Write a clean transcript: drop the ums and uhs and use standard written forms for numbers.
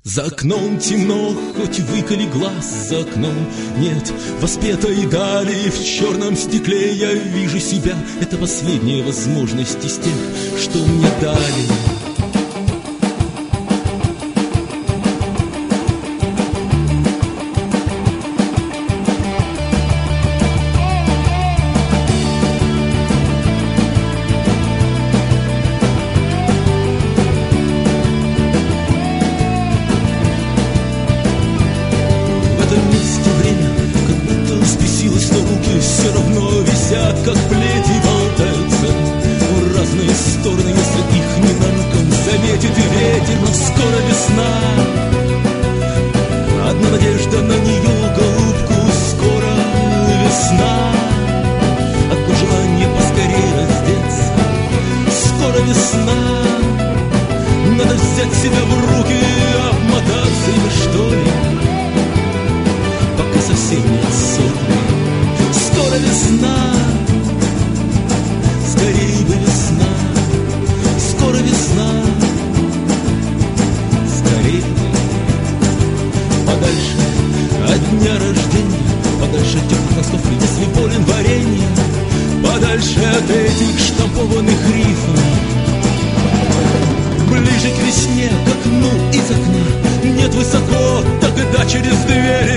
За окном темно, хоть выколи глаз, за окном нет воспетой дали. В черном стекле я вижу себя. Это последняя возможность из тех, что мне дали. Все равно висят, как плети, болтаются в разные стороны, если их ненароком заметит и ветер. Но скоро весна, одна надежда на нее, голубку, скоро весна. Одно желание поскорее раздеться, скоро весна. Надо взять себя в руки, обмотаться ими, что ли, пока совсем нет ссоры. Скоро весна, скорей бы весна, скоро весна, скорей бы. Подальше от дня рождения, подальше от теплых носков, если болен вареньем, подальше от этих штампованных рифм. Ближе к весне, к окну из окна, нет высоко, тогда через дверь